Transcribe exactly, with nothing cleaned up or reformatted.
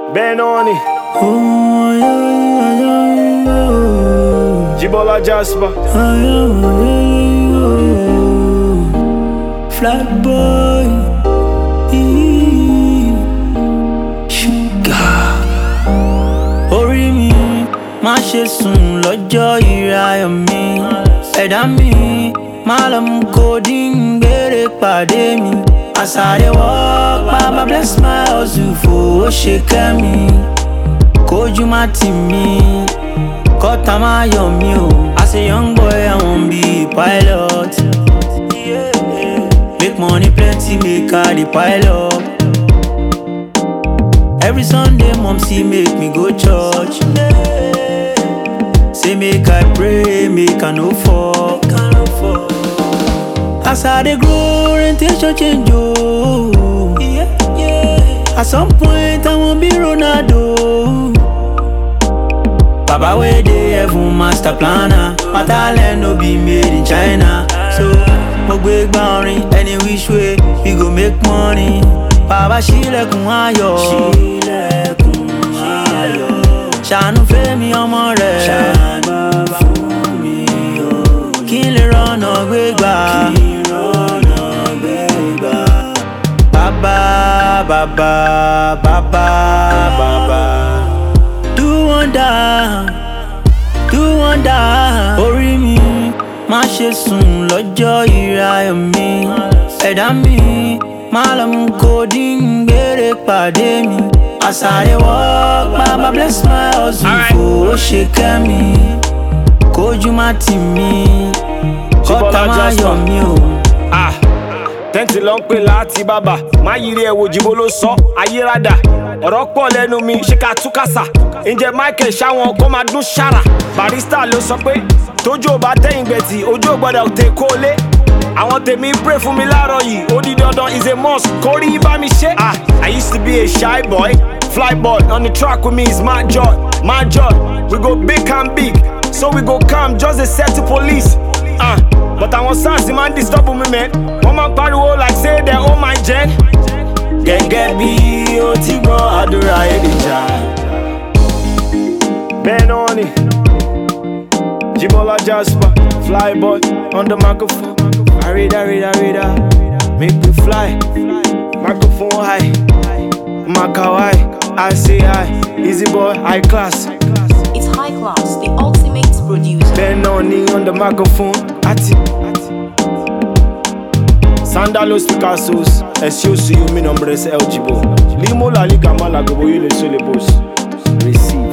Ben on it. Oh, yeah, yeah, yeah. Jibola Jasper. Oh, yeah, yeah. Flat boy. Sugar. Orí mi má ṣe sùn lọ́jọ́ ìráyọ̀ mi. Ẹ̀dá mi má lọ mú codeine gbére pàdé mi. As I dey walk, Baba bless my hustle fowó ṣe kẹ́ mi. Kójú má tì mí, kọ́tà má yọ̀ mí o. As a young boy, I wan be a pilot. Make money plenty, make I the pilot. Every Sunday, mom see make me go church. Say make I pray, make I no fall. As I dey grow, orientation change oh. Yeah, yeah. At some point I wan be Ronaldo. Baba wey dey heaven master planner. My talent no be made in China. So mo gbé gbá orin any which way we go make money. Baba ṣílẹ̀kùn ayọ̀, ṣílẹ̀kùn ayọ̀. Ṣàánú fẹ́mi ọmọ rẹ̀, ṣàánú fún mi o. Kí n lè rọ́nà gbégbá. Baba, Baba, Baba, Baba. Do wonder, do wonder. Orí mi má ṣe sùn lọ́jọ́ ìráyọ̀ mi. Ẹ̀dá mi má lọ mú codeine gbére pàdé mi. As I dey walk, Baba bless my hustle fowó ṣe kẹ́ mi. Kójú má tì mí, kọ́tà má yọ̀ mí o. Ah. Tẹ́ǹtì ló ń pè láti bàbà, má yiri ẹ̀ wò jìbò ló sọ, ayérada. Ọ̀rọ̀ pọ̀ lẹ́nu mi, ṣé ká tú kásà? Ǹjẹ́ Michael ṣáwọn kó máa dún ṣàrà? Barrister ló sọ pé tójú ò bá tẹ̀yìn gbẹ̀tì, ojú ò gbọ́dọ̀ tẹ̀ kó lé. Àwọn tèmi pray fún mi láàárọ̀ yìí, ó di dandan is a must, kórí bá mi ṣe. Ah, I used to be a shy boy, fly boy, on the track with me is my joy, my joy. We go big and big, so we go calm, just a set to police. Ah, but àwọn SARS man disturb me man. Wọ́n máa ń pariwo like say they own my gen. Gẹ́gẹ́ bí o ti gbọ́ àdúrà Èlíjà. Ben on it. Jibola Jasper, fly boy on the microphone. I read, I read, I read, I make me fly. Microphone high, Makawai, I say high. Easy boy, high class. It's high class, the ultimate producer. Ben on it on the microphone. Ati. Sandalos Picassos, S U C U mi nombre es El Jibo. Limo la liga mala gobo yule sole boss. Receive.